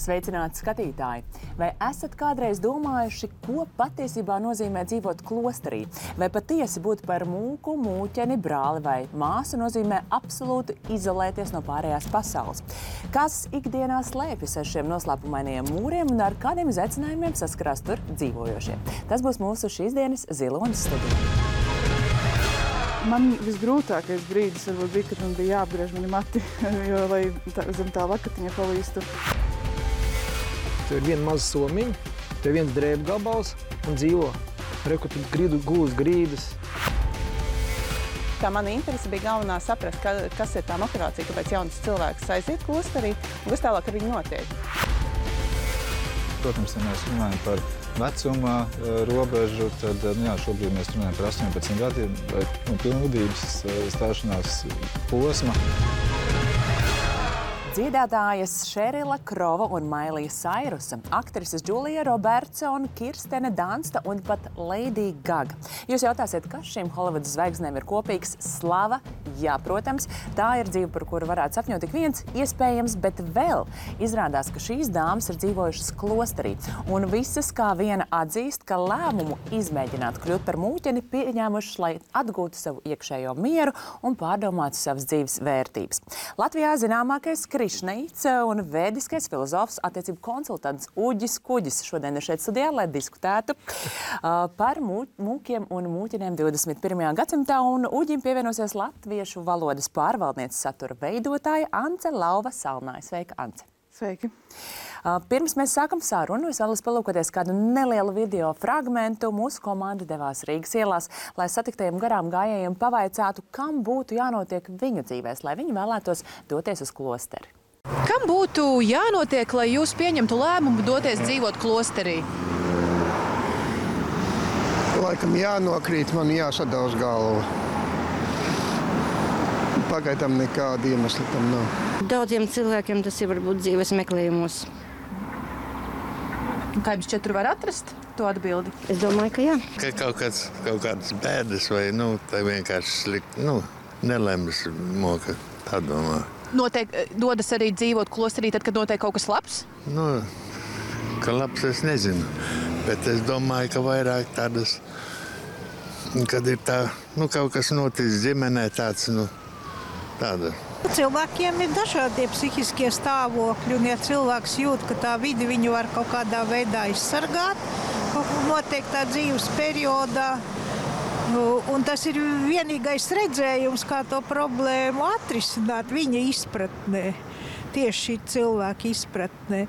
Sveicināti skatītāji! Vai esat kādreiz domājuši, ko patiesībā nozīmē dzīvot klosterī? Vai patiesi būt par mūku, mūķeni, brāli vai māsu nozīmē absolūti izolēties no pārējās pasaules? Kas ikdienā slēpjas aiz šiem noslēpumainajiem mūriem un ar kādiem izaicinājumiem saskarās tur dzīvojošie? Tas būs mūsu šīs dienas Ziloņas studija. Man visgrūtākais brīdis varbūt bija, kad man bija jāapgriež mani mati, jo, lai zem tā lakatiņa palīstu. Tev ir viena maza somiņa, tev viens drēbu gabals un dzīvo. Reku, tu gūs grīdas. Tā mana interese bija galvenā saprast, kas ir tā motivācija, kāpēc jauns cilvēks aiziet klosterī un kas tālāk ar viņu notiek. Protams, ja mēs runājam par vecuma robežu, tad šobrīd mēs runājam par 18 gadiem vai pilngadības stāšanās posma. Dziedātājas Šerila Krova un Mailija Sairusa, aktrises Džulija Robertsona, Kirstene Dansta un pat Lady Gaga. Jūs jautāsiet, kas šīm Holivudas zvaigznēm ir kopīgs? Slava? Jā, protams, tā ir dzīve, par kuru varētu sapņot tik viens, iespējams, bet vēl izrādās, ka šīs dāmas ir dzīvojušas klosterī. Un visas kā viena atzīst, ka lēmumu izmēģināt kļūt par mūķeni pieņēmušas, lai atgūtu savu iekšējo mieru un pārdomātu savas dzīves vērtības. Latvijā zināmākais Krišneits un vēdiskais filozofs, attiecību konsultants Uģis Kuģis šodien ir šeit studijā, lai diskutētu par mūkiem un mūķiniem 21. gadsimtā, un Uģim pievienosies latviešu valodas pārvaldnieces satura veidotāja Ance Lauva Salnāja. Sveika, Ance! Sveiki! Pirms mēs sākam sarunu, es vēlos palūkoties kādu nelielu video fragmentu. Mūsu komanda devās Rīgas ielās, lai satiktajiem garām gājējiem pavaicātu, kam būtu jānotiek viņu dzīvēs, lai viņi vēlētos doties uz klosteri. Kam būtu jānotiek, lai jūs pieņemtu lēmumu doties dzīvot klosterī? Laikam jānokrīt, man jāsadauz galva. Pagaidām nekāda iemesla tam nav. Daudziem cilvēkiem tas ir varbūt dzīves meklējumos. Kā jums šķiet, tur var atrast to atbildi? Es domāju, ka jā. Ka kaut kādas bēdas vai, tā vienkārši slikti, nelemjas moka, tā domā. Dodas arī dzīvot klosterī tad, kad notiek kaut kas labs? Ka labs es nezinu, bet es domāju, ka vairāk tādas, kad ir tā, kaut kas noticis ģimenē tāds, tāda. Cilvēkiem ir dažādi psihiskie stāvokļi, un ja cilvēks jūt, ka tā vidi viņu var kaut kādā veidā izsargāt, noteiktā dzīves periodā, un tas ir vienīgais redzējums, kā to problēmu atrisināt viņa izpratnē, tieši šī cilvēka izpratnē.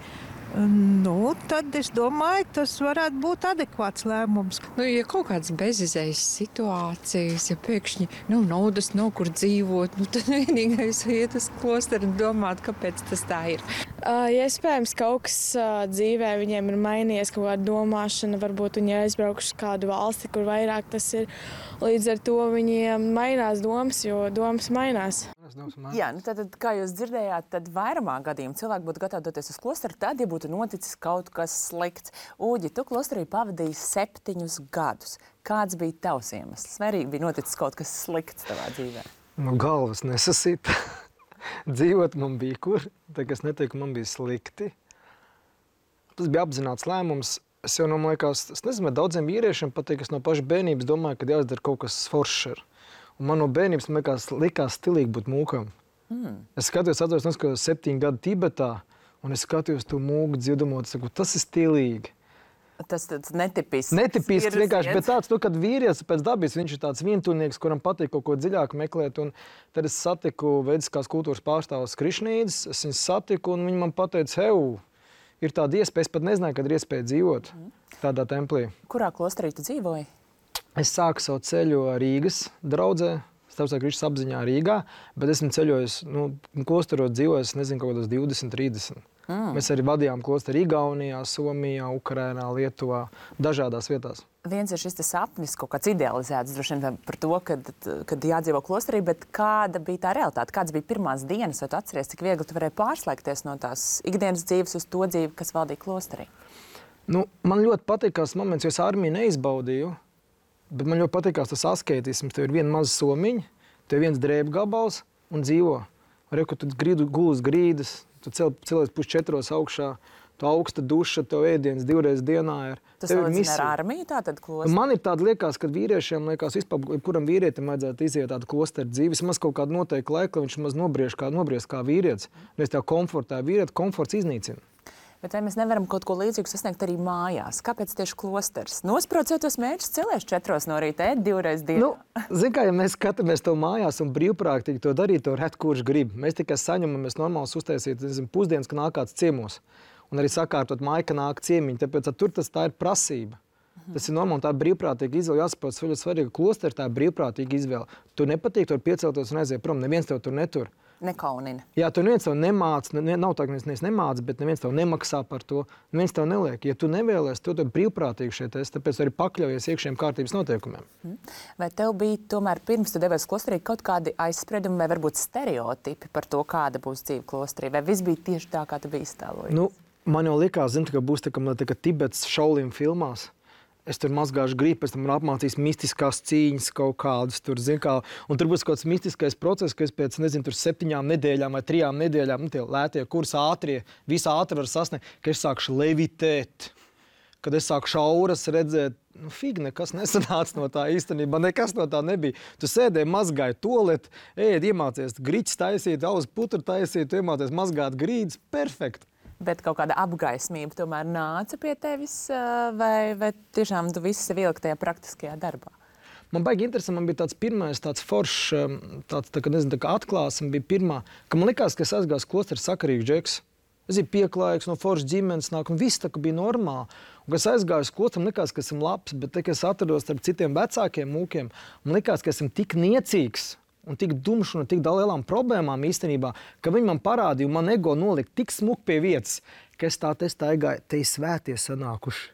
Tad es domāju, tas varētu būt adekvāts lēmums. Ja kaut kādas bezizējas situācijas, ja pēkšņi naudas nav kur dzīvot, tad vienīgais iet uz klosteru un domāt, kāpēc tas tā ir. Iespējams, kaut kas dzīvē viņiem ir mainījies, kaut kāda domāšana, varbūt viņi ir aizbraukuši kādu valsti, kur vairāk tas ir. Līdz ar to viņiem mainās domas, jo domas mainās. Jā, tad, kā jūs dzirdējāt, tad vairumā gadījumu cilvēki būtu gatavi doties uz klosteru tad, ja būtu noticis kaut kas slikts. Uģi, tu klosterī pavadīji 7 gadus. Kāds bija tavs iemesls? Vai arī bija noticis kaut kas slikts tavā dzīvē? Galvas nesasita. Dzīvot man bija kur. Tā kā es neteiktu, man bija slikti. Tas bija apzināts lēmums. Es jau es nezinu, daudziem vīriešiem patīk, es no paša bērnības domāju, ka jāizdara kaut kas foršs. Un man no bērnības likās stilīgi būt mūkam. Es atceros, 7 gadu Tibetā, un es skatījos to mūku dziedamot, saku, tas ir stilīgi. Tas tāds netipisks. Netipisks vienkārši, bet tāds, kad vīrietis pēc dabas, viņš ir tāds vientulnieks, kuram patīk kaut ko dziļāk meklēt. Un tad es satiku veidiskās kultūras pārstāvus Krišnīdis, es viņus satiku, un viņi man pateica, ir tāda iespēja, es pat nezināju, kad ir iespēja dzīvot tādā templī. Kurā klosterī tu dzīvoji? Es sāku savu ceļu Rīgas draudzē, Starptautiskā Kristus apziņā Rīgā, bet esmu ceļojis, klosterot dzīvojis, nezinu, kaut kādos 20, 30. Mēs arī vadījām klosteru Igaunijā, Somijā, Ukrainā, Lietuvā, dažādās vietās. Viens ir šis sapnis, kaut kāds idealizēts, droši vien par to, kad jādzīvo klosterī, bet kāda bija tā realitāte? Kādas bija pirmās dienas, vai tu atceries, cik viegli tu varēji pārslēgties no tās ikdienas dzīves uz to dzīvi, kas valdīja klosterī? Man ļoti patīkās moments, jo es armiju neizbaudīju, bet man ļoti patīkās tas asketisms. Tev ir viena maza somiņa, tev viens drēbu gabals un dzīvo. Reku, tu gūs grīdas, tu celies 4 augšā, Tu augsta duša, tev ēdiens 2 reizes dienā ir. Tas Tev ir salīdzina misija. ar armiju, tātad klosteri? Man ir tāda liekas, ka vīriešiem, vispār, kuram vīrietim vajadzētu iziet tādu klosteru dzīvi, vismaz kaut kādu noteiktu laiku, lai viņš maz nobriest kā vīrietis. Mēs tev komfortā, vīrieti komforts iznīcina. Bet vai mēs nevaram kaut ko līdzīgu sasniegt arī mājās? Kāpēc tieši klosters? Nospraucot tos mērķus, celies 4 no rīta, ēd 2 reizes dienā. Zini, kā, ja mēs skatāmies to mājās un brīvprātīgi to darīt, to ret kurš grib. Mēs tikai saņemamies normāls uztaisīt pusdienas, ka nāk kāds ciemos. Un arī sakārtot māju, ka nāk ciemiņi. Tāpēc tur tā ir prasība. Tas ir normāli, tā ir brīvprātīga izvēle. Jāsaprot, tas ir ļoti svarīgi, ka klosteri tā ir brīvprātīga izvēle. Tu nepatīk tur piecelties un aiziet prom. Neviens tev tur netur. Nekaunina. Jā, tu neviens tev nemāc, nav tā, ka neviens nemāc, bet neviens tev nemaksā par to. Neviens tev neliek. Ja tu nevēlies, tu brīvprātīgi šeit esi, tāpēc arī pakļaujies iekšējiem kārtības noteikumiem. Vai tev bija tomēr pirms tu devies klosterī kaut kādi aizspriedumi vai varbūt stereotipi par to, kāda būs dzīve klosterī? Vai viss bija tieši tā, kā tu biji iztēlojies? Man jau likās, ka būs tā kā Tibets Šaulīm filmās. Es tur mazgāšu gribu, pēc tam apmācīšu mistiskās cīņas kaut kādas. Tur būs kaut kāds mistiskais process, ka es pēc, 7 nedēļām vai 3 nedēļām, tie lētie kursi ātrie, visu ātri var sasniegt, ka es sākšu levitēt, kad es sākšu auras redzēt. Figi, nekas nesanāca no tā īstenībā, nekas no tā nebija. Tu sēdēji, mazgāji toaleti, iemācies griķis taisīt, auzu putru taisīt, tu iemācies mazgāt grīdas, perfekti. Bet kaut kāda apgaismība tomēr nāca pie tevis, vai tiešām tu visu sev ieliki tajā praktiskajā darbā? Man baigi interesanti, man bija tāds pirmais, tāds foršs, kā atklāsme bija pirmā, ka man likās, ka es aizgāju klosteru sakarīgs džeks. Es biju pieklājīgs, no foršas ģimenes nāk, un viss tā kā bija normāli. Un, kad es aizgāju uz klosteru, man likās, ka esmu labs, bet te, kad es atrados starp citiem vecākiem mūkiem, man likās, ka esmu tik niecīgs un tik dumšs un tik lielām problēmām īstenībā, ka viņi man parādīja, un man ego nolika tik smuki pie vietas, ka es tā aizgāju, te ir svētie sanākuši.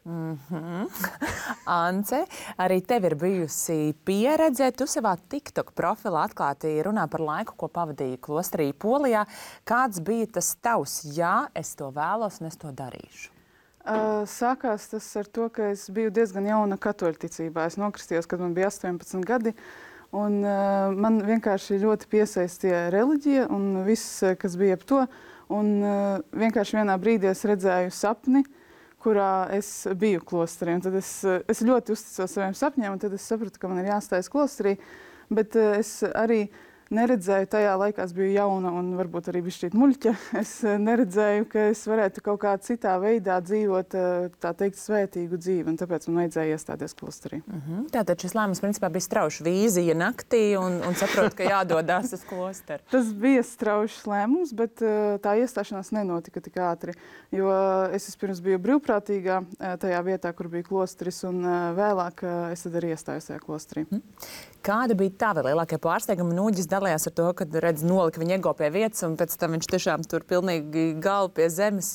Ance, arī tev ir bijusi pieredze. Tu savā TikTok profilā atklāti runā par laiku, ko pavadīji klosterī Polijā. Kāds bija tas tavs? Jā, es to vēlos un es to darīšu. Sākās tas ar to, ka es biju diezgan jauna katoļticībā. Es nokristījos, kad man bija 18 gadi. Un man vienkārši ļoti piesaistīja reliģija un viss, kas bija ap to. Un vienkārši vienā brīdī es redzēju sapni, kurā es biju klosterī. Un tad es ļoti uzticos saviem sapņiem, un tad es sapratu, ka man ir jāstājas klosterī. Bet es arī neredzēju, tajā laikā es biju jauna un varbūt arī bišķīt muļķa. Es neredzēju, ka es varētu kaut kā citā veidā dzīvot, tā teikt, svētīgu dzīvi, un tāpēc man vajadzēja iestāties klosterī. Tātad šis lēmums principā bija strauša vīzija naktī un saprot, ka jādodās uz klosteru. Tas bija straušs lēmums, bet tā iestāšanās nenotika tik ātri, jo es pirms biju brīvprātīgā tajā vietā, kur bija klosteris, un vēlāk es tad arī iestājos tajā klosterī. Kāda bija tava lielākie pārsteigumi? Nūģis dalījās ar to, kad redz nolika viņa ego pie vietas, un pēc tam viņš tiešām tur pilnīgi galvu pie zemes.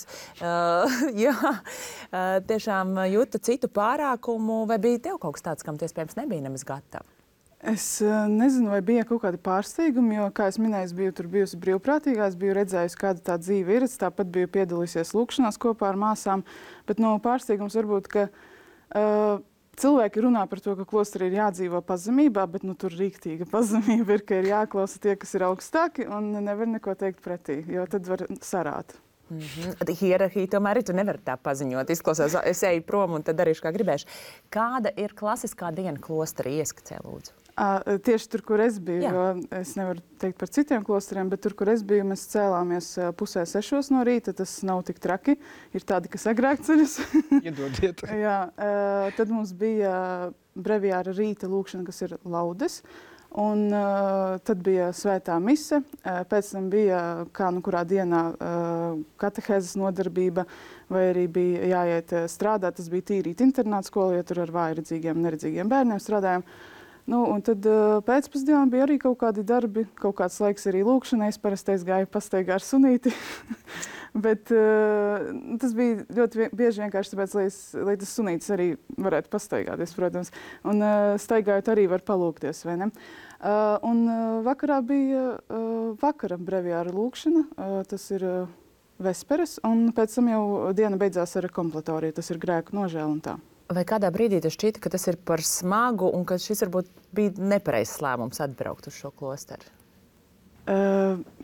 Tiešām jūta citu pārākumu, vai bija tev kaut kas tāds, kam tu iespējams nebija nemaz gatava? Es nezinu, vai bija kaut kādi pārsteigumi, jo, kā es minēju, es biju tur bijusi brīvprātīgā, es biju redzējusi, kāda tā dzīve ir, es tāpat biju piedalījusies lūkšanās kopā ar māsām, bet no pārsteigums varbūt, ka cilvēki runā par to, ka klosterī ir jādzīvo pazemībā, bet tur rīktīga pazemība ir, ka ir jāklausa tie, kas ir augstāki, un nevar neko teikt pretī, jo tad var sarāt. Hierarhija tomēr ir, tu nevari tā paziņot. Izklausās, es eju prom un tad darīšu, kā gribēšu. Kāda ir klasiskā diena klosterī? Ieskicē, lūdzu. Tieši tur, kur es biju, jo es nevaru teikt par citiem klosteriem, bet tur, kur es biju, mēs cēlāmies 5:30 no rīta. Tas nav tik traki. Ir tādi, kas agrāk ceļas. Iedodiet. Jā, tad mums bija breviāra rīta lūkšana, kas ir laudes. Un tad bija svētā mise, pēc tam bija kā kurā dienā katehēzes nodarbība, vai arī bija jāiet strādāt. Tas bija tīrīt internāta skola, jo tur ar vājredzīgiem, neredzīgiem bērniem strādājām. Un tad pēcpusdienā bija arī kaut kādi darbi, kaut kāds laiks arī lūkšanai. Es parasti gāju pastaigā ar sunīti. Bet tas bija ļoti bieži vienkārši tāpēc, lai tas sunītis arī varētu pastaigāties, protams. Un staigājot arī var palūkties, vai ne? Un vakarā bija vakara breviāra lūkšana, tas ir vesperes, un pēc tam jau diena beidzās ar kompletoriju, tas ir grēku nožēla un tā. Vai kādā brīdī tev šķita, ka tas ir par smagu un ka šis varbūt bija nepareizs lēmums atbraukt uz šo klosteru?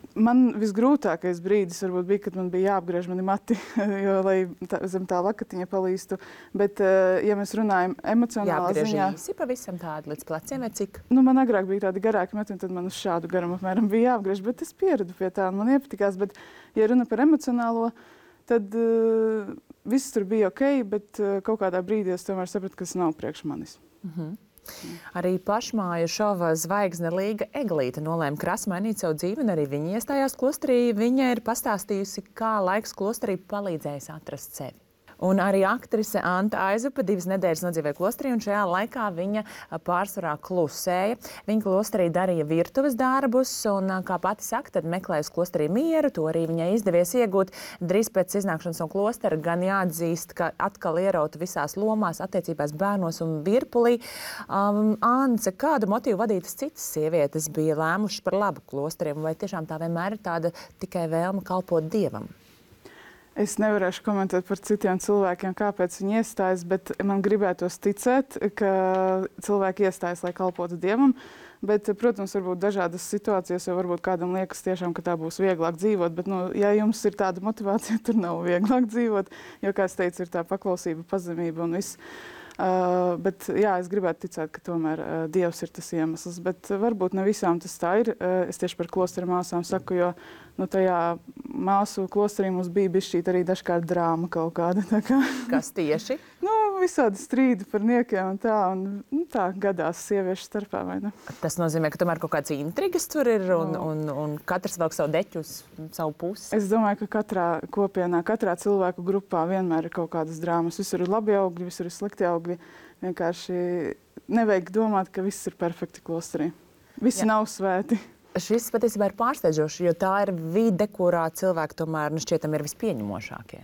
Man visgrūtākais brīdis varbūt bija, kad man bija jāapgriež mani mati, lai zem tā lakatiņa palīstu. Bet, ja mēs runājam emocionālā ziņā... Jāapgriež īsi pavisam tādi līdz pleciem vai cik? Nu, man agrāk bija tādi garāki mati, un tad man uz šādu garumu apmēram bija jāapgriež, bet es pieradu pie tā, un man iepatikās. Bet, ja runa par emocionālo, tad viss tur bija ok, bet kaut kādā brīdī es tomēr sapratu, ka tas nav priekš manis. Arī pašmāju šova zvaigzne Līga Eglīte nolēma krasi mainīt savu dzīvi, un arī viņa iestājās klosterī. Viņa ir pastāstījusi, kā laiks klosterī palīdzējis atrast sevi. Un arī aktrise Anta Aizupa 2 nedēļas nodzīvēja klosterī, un šajā laikā viņa pārsvarā klusēja. Viņa klosterī darīja virtuves darbus, un, kā pati saka, tad meklējusi klosterī mieru, to arī viņai izdevies iegūt. Drīz pēc iznākšanas no klostera gan jāatzīst, ka atkal ierauta visās lomās, attiecībās bērnos un virpulī. Ance, kādu motīvu vadītas citas sievietes bija lēmušas par labu klosteriem, vai tiešām tā vienmēr ir tāda tikai vēlme kalpot Dievam? Es nevarēšu komentēt par citiem cilvēkiem, kāpēc viņi iestājas, bet man gribētos ticēt, ka cilvēki iestājas, lai kalpotu Dievam. Bet, protams, varbūt dažādas situācijas, jo varbūt kādam liekas tiešām, ka tā būs vieglāk dzīvot. Bet, ja jums ir tāda motivācija, tur nav vieglāk dzīvot, jo, kā es teicu, ir tā paklausība, pazemība un viss. Bet, jā, es gribētu ticēt, ka tomēr Dievs ir tas iemesls. Bet varbūt ne visām tas tā ir. Es tieši par klosteru māsām saku, jo tajā māsu klosterī mums bija bišķīt arī dažkārt drāma kaut kāda. Kas tieši? Visādi strīdi par niekiem un tā. Un tā gadās sieviešu starpā, vai ne? Tas nozīmē, ka tomēr kaut kāds intrigas tur ir un katrs velk savu deķu uz savu pusi? Es domāju, ka katrā kopienā, katrā cilvēku grupā vienmēr ir kaut kādas drāmas. Visur ir labi augļi, visur ir slikti augļi. Vienkārši nevajag domāt, ka viss ir perfekti klosterī. Visi nav svēti. Šis patiesībā ir pārsteidzoši, jo tā ir vide, kurā cilvēki tomēr šķietam ir vispieņemošākie.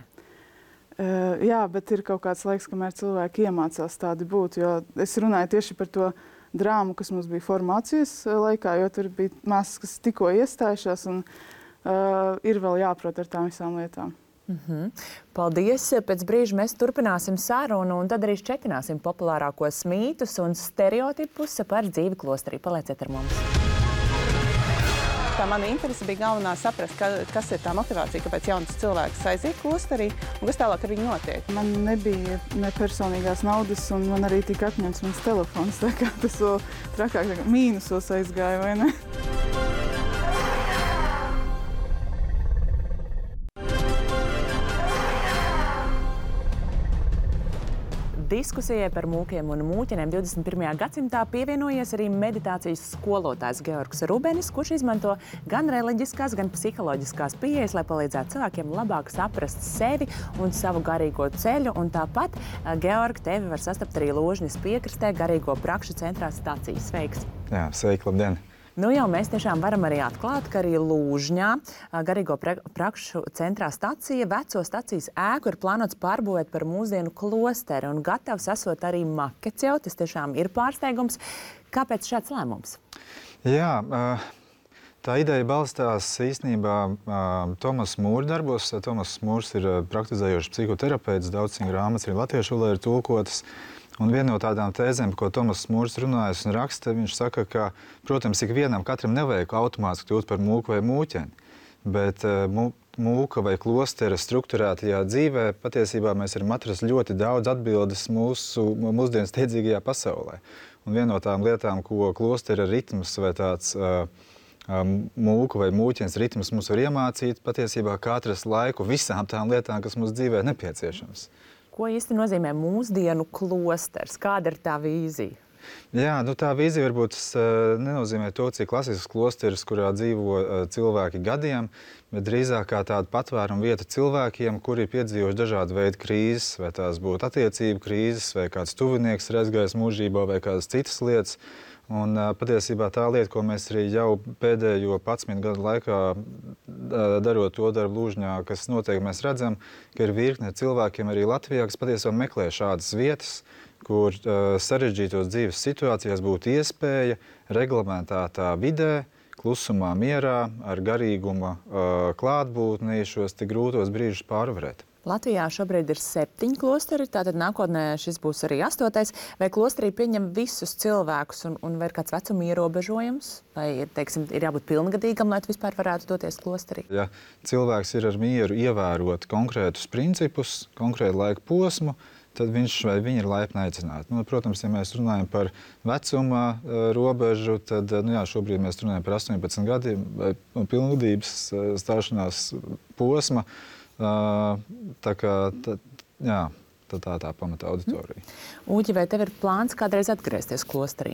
Jā, bet ir kaut kāds laiks, kamēr cilvēki iemācās tādi būt. Jo es runāju tieši par to drāmu, kas mums bija formācijas laikā, jo tur bija māsas, kas tikko iestājušās un ir vēl jāprot ar tām visām lietām. Paldies! Pēc brīža mēs turpināsim sarunu un tad arī šķekināsim populārākos mītus un stereotipus par dzīvi klosterī. Palieciet ar mums! Tā mana interese bija galvenā saprast, kas ir tā motivācija, kāpēc jauns cilvēks aiziet klosterī un kas tālāk ar viņu notiek. Man nebija ne personīgās naudas un man arī tika atņemts mans telefons, tā kā tas vēl trakāk mīnusos aizgāja, vai ne? Diskusijai par mūkiem un mūķenēm 21. gadsimtā pievienojies arī meditācijas skolotājs Georgs Rubenis, kurš izmanto gan reliģiskās, gan psiholoģiskās pieejas, lai palīdzētu cilvēkiem labāk saprast sevi un savu garīgo ceļu. Un tāpat, Georg, tevi var sastapt arī Lūžņas piekrastē garīgo prakšu centrā Stacija. Sveiks! Jā, sveiki, labdien! Nu jau mēs tiešām varam arī atklāt, ka arī Lūžņā garīgo prakšu centrā Stacija veco stacijas ēku ir plānots pārbūvēt par mūsdienu klosteri un gatavs esot arī makets jau. Tas tiešām ir pārsteigums. Kāpēc šāds lēmums? Jā, tā ideja balstās īstenībā Tomas Mūra darbos. Tomas Mūrs ir praktizējošs psihoterapeits, daudz viņa grāmatas arī latviešu valodā ir tulkotas. Un viena no tādām tēzēm, ko Tomas Mūrs runājas un raksta, viņš saka, ka, protams, katram nevajag automātiski kļūt par mūku vai mūķeni, bet mūka vai klostera strukturētajā dzīvē patiesībā mēs varam atrast ļoti daudz atbildes mūsdienas steidzīgajā pasaulē. Un viena no tām lietām, ko klostera ritms vai tāds mūka vai mūķens ritms mums var iemācīt, patiesībā kā atrast laiku visām tām lietām, kas mums dzīvē nepieciešams. Ko īsti nozīmē mūsdienu klosters? Kāda ir tā vīzija? Jā, tā vīzija varbūt nenozīmē to, cik klasisks klosteris, kurā dzīvo cilvēki gadiem, bet drīzāk kā tāda patvērumu vieta cilvēkiem, kuri ir piedzīvojuši dažādu veidu krīzes, vai tās būtu attiecību krīzes, vai kāds tuvinieks ir aizgājis mūžībā, vai kādas citas lietas. Un patiesībā tā lieta, ko mēs arī jau pēdējo 11 gadu laikā darot to darbu Lūžņā, kas noteikti mēs redzam, ka ir virkne cilvēkiem arī Latvijā, kas patiesībā meklē šādas vietas, kur sarežģītos dzīves situācijās būtu iespēja reglamentētā vidē, klusumā, mierā, ar garīguma klātbūtni šos tik grūtos brīžus pārvarēt. Latvijā šobrīd ir 7 klosteri, tātad nākotnē šis būs arī 8. Vai klosterī pieņem visus cilvēkus un vai ir kāds vecuma ierobežojums? Vai ir jābūt pilngadīgam, lai tu vispār varētu doties klosterī? Ja cilvēks ir ar mieru ievērot konkrētus principus, konkrētu laika posmu, tad viņš vai viņa ir laipni aicināti. Protams, ja mēs runājam par vecuma robežu, tad šobrīd mēs runājam par 18 gadiem vai pilngadības stāšanās posma. Tā pamata auditorija. Uģi, vai tev ir plāns kādreiz atgriezties klosterī?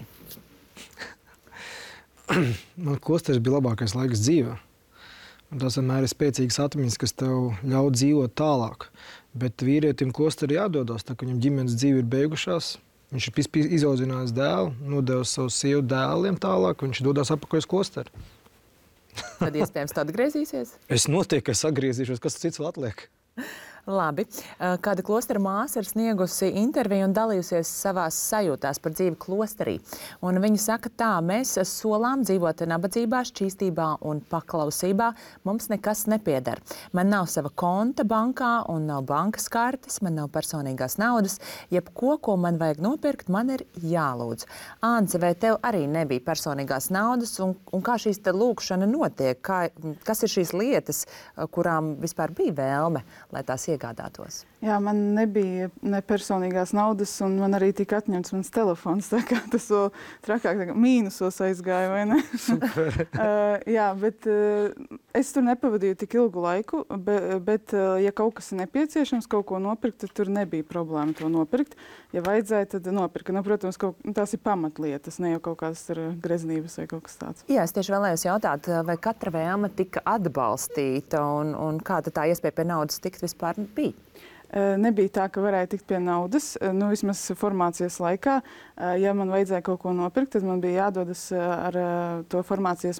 Man klosteris bija labākais laiks dzīvē. Tas vienmēr ir spēcīgas atmiņas, kas tev ļauj dzīvot tālāk. Bet vīrietim klosterī jādodas, tā ka viņam ģimenes dzīve ir beigušās. Viņš ir izaudzinājis dēlu, nodevis savu sievu dēliem tālāk, viņš dodas atpakaļ uz klosteri. Tad iespējams tu atgriezīsies? Es noteikti atgriezīšos, kas cits vēl atliek. Labi. Kāda klostera māsa ir sniegusi interviju un dalījusies savās sajūtās par dzīvi klosterī. Un viņa saka tā, mēs solām dzīvot nabadzībā, šķīstībā un paklausībā. Mums nekas nepieder. Man nav sava konta bankā un nav bankas kartes, man nav personīgās naudas. Jebko, ko man vajag nopirkt, man ir jālūdz. Ānce, vai tev arī nebija personīgās naudas un kā šīs te lūkšana notiek? Kas ir šīs lietas, kurām vispār bija vēlme, lai tās iegādātos? Jā, man nebija ne personīgās naudas, un man arī tika atņemts mans telefons. Tā kā tas vēl trakāk, mīnusos aizgāja, vai ne? Super. Jā, bet es tur nepavadīju tik ilgu laiku, bet ja kaut kas ir nepieciešams, kaut ko nopirkt, tad tur nebija problēma to nopirkt. Ja vajadzēja, tad nopirka. Protams, tās ir pamatlietas, ne jau kaut kādas greznības vai kaut kas tāds. Jā, es tieši vēlējos jautāt, vai katra vēlme tika atbalstīta un kāda tā iespēja pie naudas tikt vispār bija? Nebija tā, ka varēja tikt pie naudas. Vismaz formācijas laikā, ja man vajadzēja kaut ko nopirkt, tad man bija jādodas ar to formācijas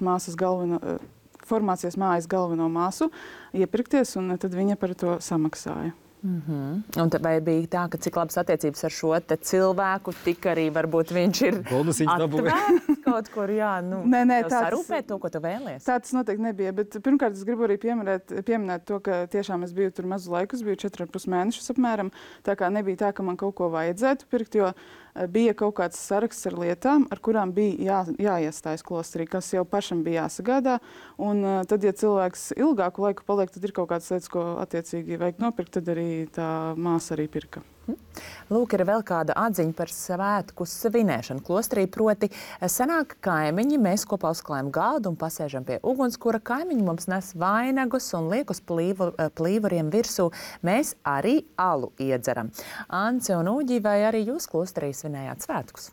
mājas galveno māsu iepirkties, un tad viņa par to samaksāja. Un tad vai bija tā, ka cik labas attiecības ar šo te cilvēku, tik arī varbūt viņš ir atvērts kaut kur, sarūpēt to, ko tu vēlies? Tā tas noteikti nebija, bet pirmkārt es gribu arī pieminēt to, ka tiešām es biju tur mazu laiku, es biju 4,5 mēnešus apmēram, tā kā nebija tā, ka man kaut ko vajadzētu pirkt, jo bija kaut kāds saraksts ar lietām, ar kurām bija jāiestājas klosterī, kas jau pašam bija jāsagādā. Un tad, ja cilvēks ilgāku laiku paliek, tad ir kaut kādas lietas, ko attiecīgi vajag nopirkt, tad arī tā māsa arī pirka. Lūk, ir vēl kāda atziņa par svētku svinēšanu klosterī, proti sanāk kaimiņi, mēs kopā uzklājam galdu un pasēžam pie ugunskura, kaimiņi mums nes vainagus un liek uz plīvuriem virsū, mēs arī alu iedzeram. Ance un Uģi, vai arī jūs klosterī svinējāt svētkus?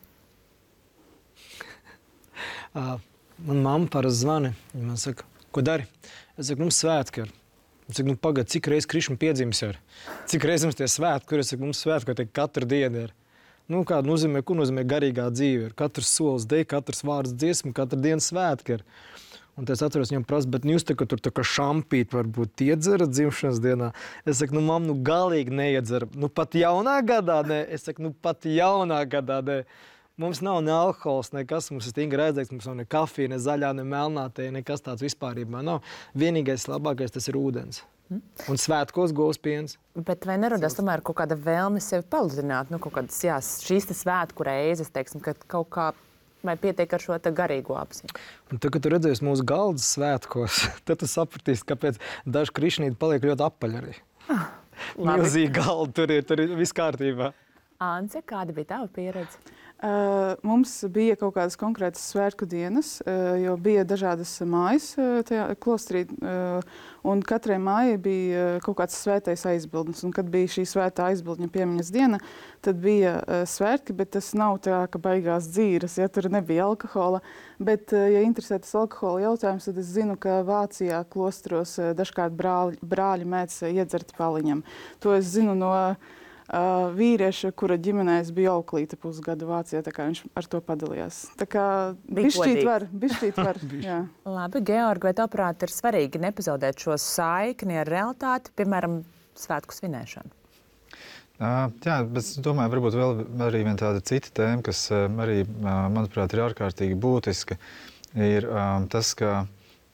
Man mamma parasti zvana, viņa man saka, ko dari? Es saku, mums svētki ir. Es saku, pagad, cik reiz Krišņa piedzimis ir? Cik reiz mums tie svētki, kur es saku, mums svētki tiek katru dienu ir? Kāda nozīmē, ko nozīmē garīgā dzīve ir? Katrs solis dej, katrs vārds dziesma, katru dienu svētki ir. Un es atceros viņam prasa, bet jūs tur tā kā šampīt varbūt iedzerat dzimšanas dienā. Es saku, mamma, galīgi neiedzerat. Pat jaunā gadā ne. Es saku, pat jaunā gadā ne. Mums nav ne alkohols, nekas, mums ir stingri aizliegts, mums nav ne kafija, ne zaļā, ne melnā tēja, nekas tāds vispārībā nav. Vienīgais labākais tas ir ūdens. Un svētkos govs piens. Bet vai nerodās tomēr kaut kāda vēlme sevi paludināt? Kaut kādas, šīs te svētku reizes, teiksim, ka kaut kā vai pietiek ar šo te garīgo apziņu? Un tad, kad tu redzēsi mūsu galdas svētkos, tad tu sapratīsi, kāpēc daži krišnīti paliek ļoti apaļi arī. Milzīgi galdi, tur ir viss kārtībā. Ance, kāda bija tava pieredze? Mums bija kaut kādas konkrētas svētku dienas, jo bija dažādas mājas tajā klosterī, un katrai mājai bija kaut kāds svētais aizbildnis. Un kad bija šī svētā aizbildņa piemiņas diena, tad bija svētki, bet tas nav tā, ka baigās dzīras, ja tur nebija alkohola. Bet, ja interesē tas alkohola jautājums, tad es zinu, ka Vācijā klosteros dažkārt brāļi mēdz iedzert paliņam. To es zinu no vīrieša, kura ģimenēs bija auklīte pusgadu Vācijā, tā kā viņš ar to padalījās. Tā kā bišķīt var. Jā. Labi, Georgi, vai tavuprāt ir svarīgi nepazaudēt šo saikni ar realitāti, piemēram, svētku svinēšanu? Jā, bet es domāju, varbūt vēl arī viena tāda cita tēma, kas arī, manuprāt, ir ārkārtīgi būtiska, ir tas, ka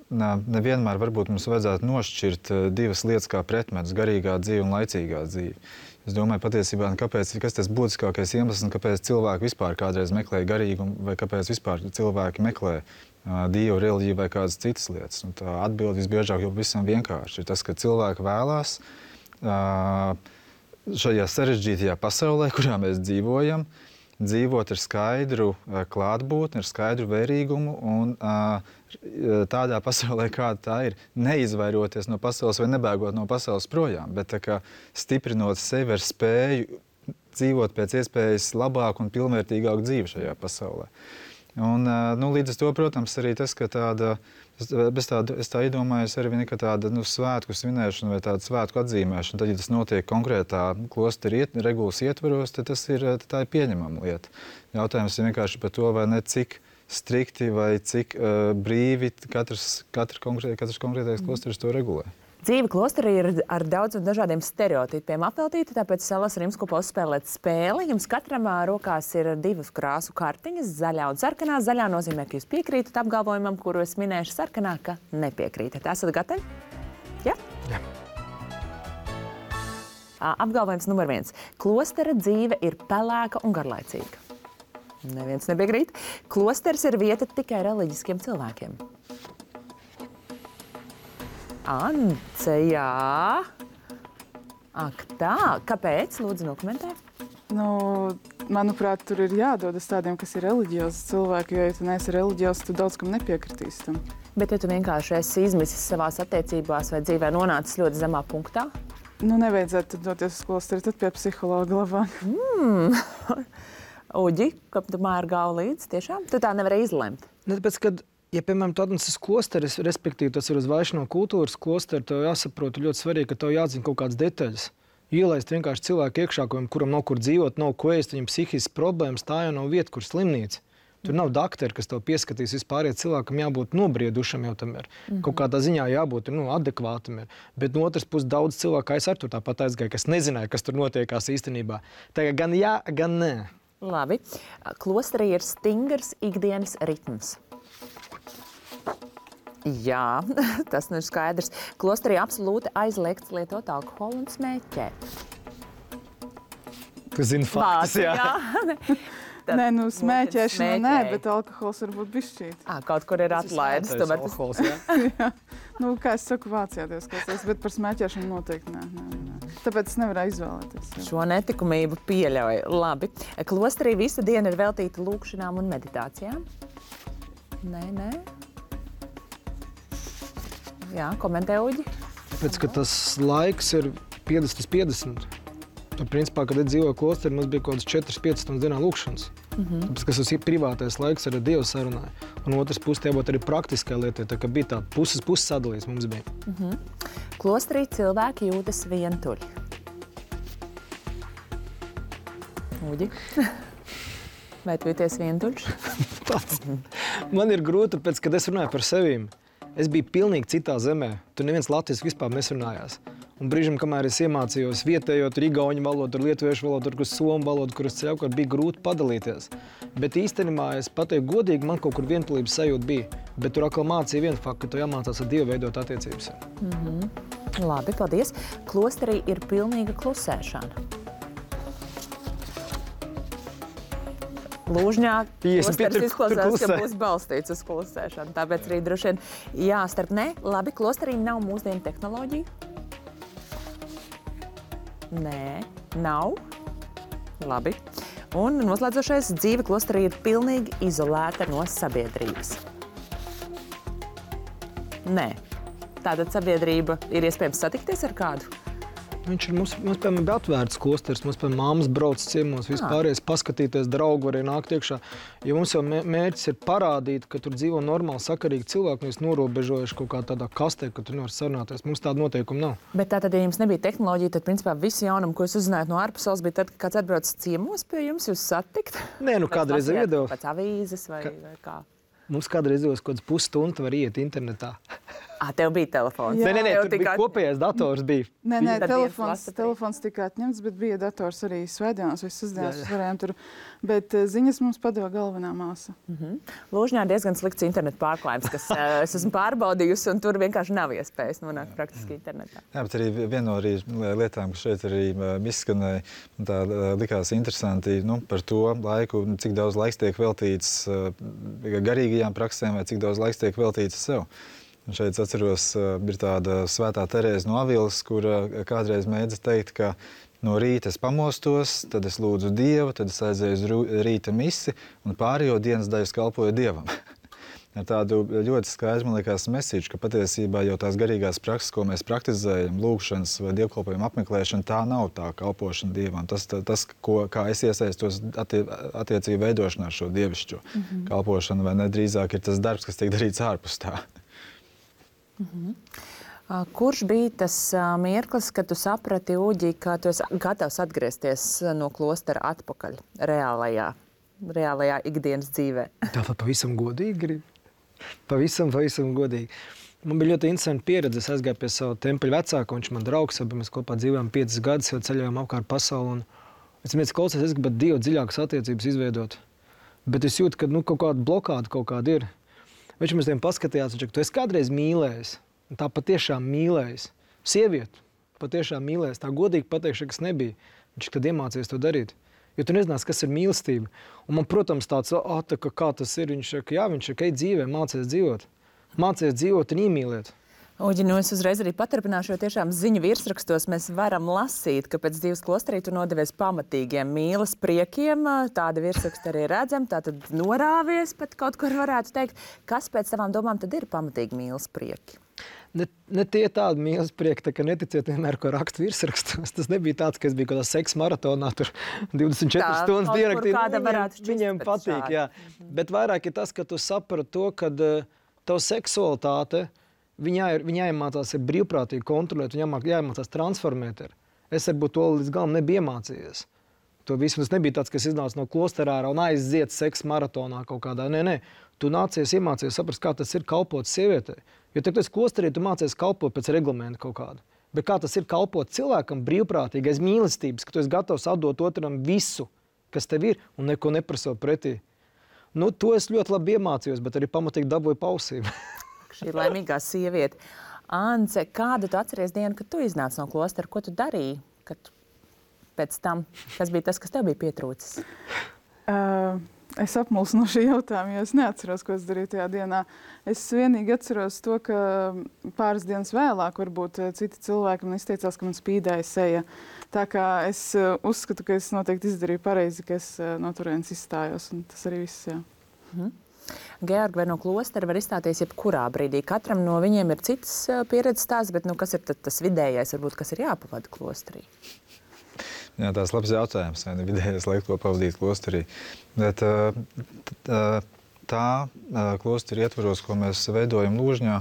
nevienmēr varbūt mums vajadzētu nošķirt divas lietas kā pretmetus - garīgā dzīve un laicīgā dzīve. Es domāju, patiesībā, kas tas būtiskākais iemesls, un kāpēc cilvēki vispār kādreiz meklē garīgumu, vai kāpēc vispār cilvēki meklē dievu, reliģiju vai kādas citas lietas. Un tā atbilde visbiežāk jau visam vienkārši ir tas, ka cilvēki vēlās šajā sarežģītajā pasaulē, kurā mēs dzīvojam, dzīvot ar skaidru klātbūtni, ar skaidru vērīgumu un tādā pasaulē, kāda tā ir, neizvairoties no pasaules vai nebēgot no pasaules projām, bet tā kā stiprinot sevi ar spēju dzīvot pēc iespējas labāku un pilnvērtīgāku dzīvi šajā pasaulē. Un, līdz ar to, protams, arī tas, ka es tā iedomājos arī ka tāda svētku svinēšana vai tāda svētku atzīmēšana, tad, ja tas notiek konkrētā klostera regulas ietvaros, tad tā ir pieņemama lieta. Jautājums ir vienkārši par to, vai ne cik strikti vai cik brīvi katrs konkrētais klosteris to regulē. Dzīve klosterī ir ar daudziem dažādiem stereotipiem apveltīta, tāpēc Salas Rimskopā uzspēlēt spēli. Jums katram rokās ir divas krāsu kartiņas, zaļā un sarkanā. Zaļā nozīmē, ka jūs piekrītat apgalvojumam, kuru es minēšu, sarkanā, ka nepiekrītat. Esat gatavi? Ja? Jā. Apgalvojums numur 1. Klostera dzīve ir pelēka un garlaicīga. Neviens nepiekrīt. Klosters ir vieta tikai reliģiskiem cilvēkiem. Ance, jā. Ak tā, kāpēc? Lūdzu, nokomentē. Manuprāt, tur ir jādodas tādiem, kas ir reliģiozi cilvēki, jo, ja tu neesi reliģiozs, tu daudz kam nepiekritīs tam. Bet, ja tu vienkārši esi izmisis savās attiecībās vai dzīvē nonācis ļoti zemā punktā? Nevajadzētu doties uz klosteri, tad pie psihologa labāk. Uģi, kāpēc tu māji ar galvu līdzi? Tiešām? Tu tā nevari izlemt. Tāpēc, kad ja, piemēram, tu atnesis klosteris, respektīvi tas ir uz Vaišno kultūras klosteru, tev jāsaprot ļoti svarīgi, ka tev jāzina kaut kādas detaļas. Ielaist vienkārši cilvēku iekšā, kuram nav kur dzīvot, nav ko ēst, viņam psihiskas problēmas, tā jau nav vieta, kur slimnīca. Tur nav dakteri, kas tev pieskatīs vispār, cilvēkam jābūt nobriedušam jau tam ir. Kaut kādā ziņā jābūt adekvātam ir. Bet no otras puses daudz cilvēku ar to tāpat aizgāja, kas nezināja, kas tur notiekās īstenībā. Tā gan jā, gan nē. Labi. Klosterī ir stingrs ikdienas ritms. Jā, tas ir skaidrs. Klosterī absolūti aizliegts lietot alkoholu un smēķēt. Tu zini faktus, jā. Smēķēšana nē, bet alkohols varbūt bišķīt. Kaut kur ir atlaides. Alkohols, jā. Kā es saku, Vācijā Dievs klausās, bet par smēķēšanu noteikti nē. Tāpēc es nevaru izvēlēties. Šo netikumību pieļauj. Labi. Klosterī visa diena ir veltīta lūkšanām un meditācijām? Nē. Jā, komentē Uģi. Pēc, ka tas laiks ir 50-50. Tad, principā, kad es dzīvoju klosterī, mums bija kaut kāds 4-5 stundas dienā lūkšanas. Tāpēc, kas tas ir privātais laiks, ar Dievu sarunāja. Un otrs puses jābūt arī praktiskai lietai, tā kā bija tā puses sadalījums mums bija. Klosterī cilvēki jūtas vientuļi. Uģi, vai tu jūties vientuļš? Man ir grūti, tāpēc, kad es runāju par sevīm. Es biju pilnīgi citā zemē. Tur neviens Latvijas vispār nesrunājās. Un brīžam, kamēr es iemācījos vietējo, tur igauņu valodu, tur lietuviešu valodu, tur somu valodu, kur es ceļu, bija grūti padalīties. Bet īstenībā, es pateiktu godīgi, man kaut kur vienpilības sajūta bija. Bet tur atkal mācīja vienu faktu, ka tu jāmācās ar Dievu veidot attiecības. Labi, paldies. Klosterī ir pilnīga klusēšana. Lūžņā klosteris izklausās, ka būs balstīts uz klusēšanu. Tāpēc arī droši vien jāstarp. Nē, labi, klosterī nav mūsdienu tehnoloģiju? Nē, nav. Labi. Un noslēdzošais dzīve klosterī ir pilnīgi izolēta no sabiedrības. Nē. Tātad sabiedrība ir iespējams satikties ar kādu? Viņš ir mums piemēram, bija atvērts klosteris, mums, piemēram, māmas brauc ciemos, vispārējais paskatīties, draugi var arī nākt iekšā. Jo mums jau mērķis ir parādīt, ka tur dzīvo normāli, sakarīgi cilvēki, nevis norobežojuši kaut kā tādā kastē, ka tur nevar sarunāties. Mums tāda noteikuma nav. Bet tātad, ja jums nebija tehnoloģija, tad, principā, visi jaunumi, ko jūs uzzinājāt no ārpasaules, bija tad, kad kāds atbrauc ciemos pie jums, jūs satikt? Nē, kādreiz iedeva. Pēc avīzes vai kā? Mums kādreiz iedevas kaut kāds pusstundu var iet internetā. Tev bija telefons? Nē, tur bija kopējais dators. Nē, telefons tika atņemts, bet bija dators arī svētdienās vai sestdienās. Varējām tur, bet ziņas mums padeva galvenā māsa. Lūžņā ir diezgan slikts internetu pārklājums, kas es esmu pārbaudījusi, un tur vienkārši nav iespējas nonākt praktiski internetā. Jā, bet arī viena no lietām, kas šeit arī izskanēja, tā likās interesanti par to laiku, cik daudz laiks tiek veltīts garīgajām praksēm vai cik daudz laiks tiek veltīts sev. Un šeit atceros, ir tāda Svētā Terēze no Avilas, kura kādreiz mēdza teikt, ka no rīta es pamostos, tad es lūdzu Dievu, tad es aizēju uz rīta misi un pārējo dienas daļu kalpoju Dievam. Ar tādu ļoti skaistu, man liekas, mesiķu, ka patiesībā jau tās garīgās prakses, ko mēs praktizējam, lūgšanas vai dievkalpojumu apmeklēšana, tā nav tā kalpošana Dievam. Tas kā es iesaistos attiecību veidošanā ar šo dievišķo kalpošanu, vai ne drīzāk ir tas darbs, kas tiek darīts ārpus tā. Kurš bija tas mirklis, kad tu saprati, Uģi, ka tu esi gatavs atgriezties no klostera atpakaļ reālajā ikdienas dzīvē? Tātad pavisam godīgi gribu. Pavisam godīgi. Man bija ļoti interesanti pieredze. Es aizgāju pie savu tempeļu vecāku, viņš man draugs, mēs kopā dzīvojām 5 gadus, jau ceļojām apkārt pasauli. Es klausos, es gribētu Dievu dziļākas attiecības izveidot. Bet es jūtu, ka kaut kāda blokāda kaut kāda ir. Viņš mums tiem paskatījās, viņš, tu esi kādreiz mīlējis. Tā patiešām mīlējis. Sievieti patiešām mīlējis. Tā godīgi pateikšu, kas nebija. Viņš tad iemācījās to darīt. Jo tu nezināsi, kas ir mīlestība. Un man, protams, tāds, kā tas ir. Viņš saka, viņš saka, ej dzīvē, mācies dzīvot. Mācies dzīvot un iemīlēt. Uģi, es uzreiz arī paturpināšu, jo tiešām ziņu virsrakstos mēs varam lasīt, ka pēc dzīves klosterī tu nodevies pamatīgiem mīlas priekiem. Tāda virsraksta arī redzam, tātad norāvies pat kaut kur varētu teikt. Kas pēc tavām domām tad ir pamatīgi mīlas prieki? Ne tie tādi mīlas prieki, tā kā neticiet vienmēr, ko rakstu virsrakstos. Tas nebija tāds, ka es biju kādā seksa maratonā, tur 24 stundas diennaktī. Viņiem patīk, jā. Bet vairāk ir tas, ka tu saprati to, ka tavu seksualitāte, Viņai jāiemācās ir brīvprātīgi kontrolēt, viņai jāiemācās transformēt. Es varbūt to līdz galam nebiju iemācījies. To visu tas nebija tāds, kas iznāca no klostera ārā un aiziet seksa maratonā kaut kādā. Nē. Tu iemācies saprast, kā tas ir kalpot sievietei. Jo tad, kad es klosterī, tu mācies kalpot pēc reglamenta kaut kādu. Bet kā tas ir kalpot cilvēkam brīvprātīgi, aiz mīlestības, ka tu esi gatavs atdot otram visu, kas tev ir, un neko neprasot pretī. To es ļoti labi iemācījos, bet arī pamatīgi dabūju pausību. Šī laimīgā sieviete. Ance, kādu tu atceries dienu, kad tu iznāci no klostera? Ko tu darīji? Pēc tam, kas bija tas, kas tev bija pietrūcis? Es apmulsu no šī jautājuma, jo es neatceros, ko es darīju tajā dienā. Es vienīgi atceros to, ka pāris dienas vēlāk varbūt citi cilvēki man izteicās, ka man spīdēja seja. Tā kā es uzskatu, ka es noteikti izdarīju pareizi, ka es no turienes izstājos, un tas arī viss, jā. Georgi, vai no klostera var izstāties jebkurā brīdī? Katram no viņiem ir cits pieredzes stāsts, bet kas ir tas vidējais, varbūt, kas ir jāpavada klosterī? Jā, tās labs jautājums, vai ne vidējais laiks, ko pavadīt klosterī. Bet tā klosteri ietvaros, ko mēs veidojam Lūžņā,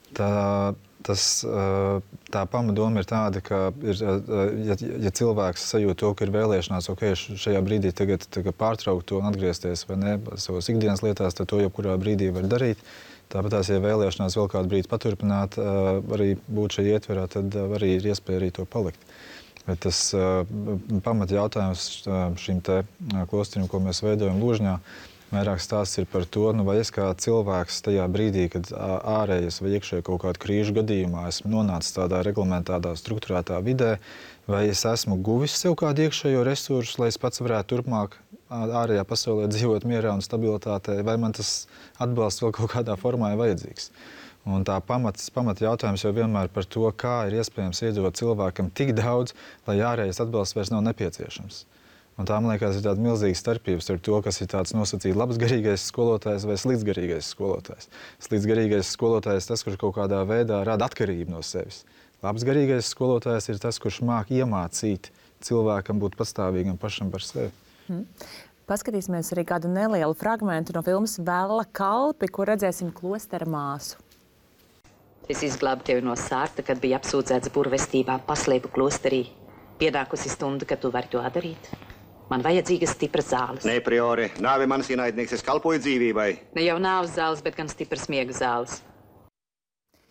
tā pamatdoma ir tāda, ka ja cilvēks sajūt to, ka ir vēlēšanās, šajā brīdī tagad pārtraukt to un atgriezties vai ne savos ikdienas lietās, tad to jebkurā brīdī var darīt. Tāpat tās, ja vēlēšanās vēl kādu brīdi paturpināt, arī būt šajā ietverā, tad arī ir iespēja arī to palikt. Bet tas pamat jautājums šim te klosterim, ko mēs veidojam Lūžņā, vairāk stāsts ir par to, vai es kā cilvēks tajā brīdī, kad ārējas vai iekšēji kaut kādu krīžu gadījumā esmu nonācis tādā reglamentētā, strukturētā vidē, vai es esmu guvis sev kādu iekšējo resursu, lai es pats varētu turpmāk ārējā pasaulē dzīvot mierā un stabilitātē, vai man tas atbalsts vēl kaut kādā formā ir vajadzīgs. Un tā pamat jautājums jau vienmēr par to, kā ir iespējams iedot cilvēkam tik daudz, lai ārējais atbalsts vairs nav nepieciešams. Un tā, man liekas, ir tāda milzīga starpības ar to, kas ir tāds nosacīt labs garīgais skolotājs vai slikts garīgais skolotājs. Slikts garīgais skolotājs tas, kurš kaut kādā veidā rada atkarību no sevis. Labs garīgais skolotājs ir tas, kurš māk iemācīt cilvēkam būt pastāvīgam pašam par sevi. Paskatīsimies arī kādu nelielu fragmentu no filmas Vella kalpi, kur redzēsim klostera māsu. Es izglābu tevi no sārta, kad biji apsūdzēts burvestībā, paslēpu klosterī. Pienākusi stunda, ka tu vari to darīt. Man vajadzīgas stipras zāles. Nē, priori, nāve manas ienaidnieks, es kalpoju dzīvībai. Ne jau nāves zāles, bet gan stipras miega zāles.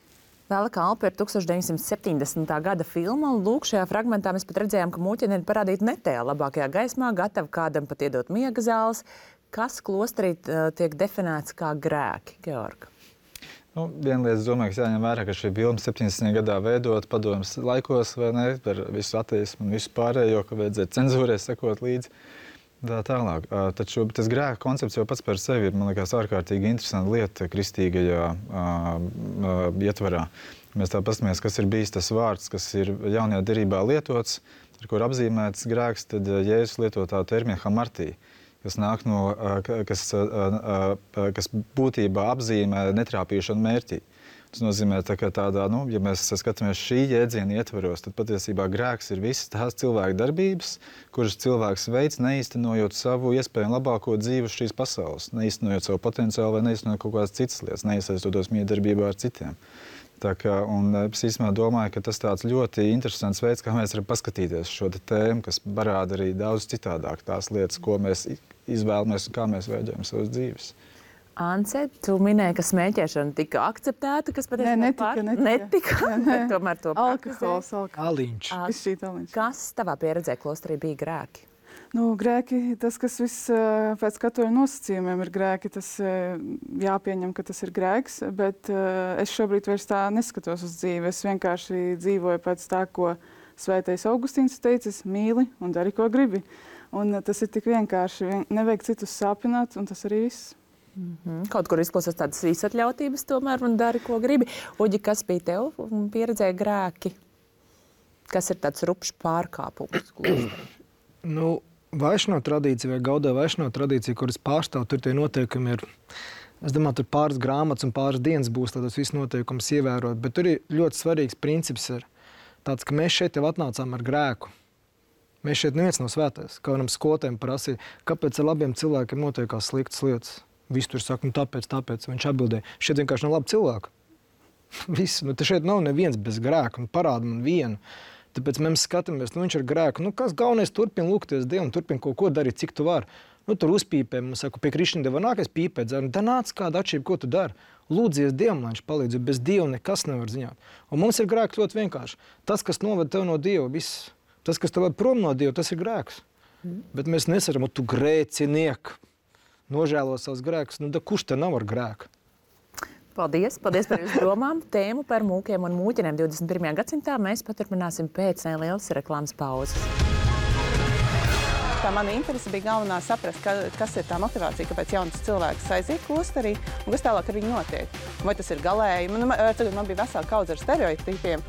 Vēla kalpa ir 1970. gada filma, un lūk, šajā fragmentā mēs pat redzējām, ka mūķene ir parādīta ne tajā labākajā gaismā, gatava kādam pat iedot miega zāles. Kas klosterī tiek definēts kā grēki, Georg? Viena lieta, domāju, ka jāņem vērā, ka šī filma 70. gadā veidot padomas laikos, vai ne, par visu ateismu un visu pārējo, ka vajadzēja cenzūrē sekot līdzi. Tā tālāk. Taču tas grēka koncepts jau pats par sevi ir, man liekas, ārkārtīgi interesanta lieta kristīgajā ietvarā. Mēs tā paskatāmies, kas ir bijis tas vārds, kas ir jaunajā derībā lietots, ar kur apzīmēts grēks, tad Jēzus lieto tā terminu hamartī, kas nāk no, kas būtībā apzīmē netrāpīšanu mērķī. Tas nozīmē, ka tādā, ja mēs skatāmies šī jēdziena ietvaros, tad patiesībā grēks ir visas tās cilvēka darbības, kuras cilvēks veids, neīstenojot savu iespējami labāko dzīvi šīs pasaules, neīstenojot savu potenciālu vai neīstenojot kaut kādas citas lietas, neiesaistoties miedarbībā ar citiem. Es īstenībā domāju, ka tas tāds ļoti interesants veids, kā mēs varam paskatīties šo tēmu, kas parāda arī daudz citādāk tās lietas, ko mēs izvēlamies un kā mēs veidojam savas dzīves. Ance, tu minēji, ka smēķēšana tika akceptēta, kas patiesībā netika. Tomēr to alkohols. Aliņš. Kas tavā pieredzē klosterī bija grēki? Grēki, tas, kas viss pēc katoļu nosacījumiem ir grēki, tas jāpieņem, ka tas ir grēks, bet es šobrīd vairs tā neskatos uz dzīvi. Es vienkārši dzīvoju pēc tā, ko svētais Augustīns teicis, mīli un dari, ko gribi. Un tas ir tik vienkārši, nevajag citus sāpināt, un tas arī viss. Kaut kur izklausās tādas visatļautības tomēr un dari, ko gribi. Uģi, kas bija tev pieredzēja grēki? Kas ir tāds rupšs pārkāpums? Vaišnava tradīcija vai gaudā vaišnava tradīcija, kuras pārstāv, tur tie noteikumi ir, es domāju, tur pāris grāmatas un pāris dienas būs tādas visu noteikumus ievērot, bet tur ir ļoti svarīgs princips ir tāds, ka mēs šeit jau atnācām ar grēku. Mēs šeit neviens nav svētais. Kā varam skolotājiem prasīt, kāpēc ar labiem cilvēkiem notiekās sliktas lietas. Visi tur saka, tāpēc. Viņš atbildēja, šeit vienkārši nav labi cilvēki. Viss, te šeit nav neviens bez grēka, parāda man vienu. Tāpēc mēs skatāmies, viņš ir grēku. Kas galvenais turpina lūgties Dievam, turpina kaut ko darīt, cik tu vari. Tur uzpīpē, man saka, pie Krišņa Dieva nākais pīpēt, da nāc kāda atšķirība, ko tu dari. Lūdzies Dievam, lai viņš palīdz, jo bez Dieva nekas nevar ziņot. Un mums ir grēks ļoti vienkārši. Tas, kas noved tev no Dieva, viss. Tas, kas tev ved prom no Dieva, tas ir grēks. Bet mēs nesaram, tu grēciniek, nožēlo savus grēkus. Kurš te nav ar grēku? Paldies par jūsu domām. Tēmu par mūkiem un mūķenēm 21. gadsimtā mēs paturpināsim pēc nelielas reklāmas pauzes. Tā mana interese bija galvenā saprast, kas ir tā motivācija, kāpēc jauns cilvēks aiziet klosterī un kas tālāk ar viņu notiek. Vai tas ir galēji? Tagad man bija vesela kaudze ar stereotipiem.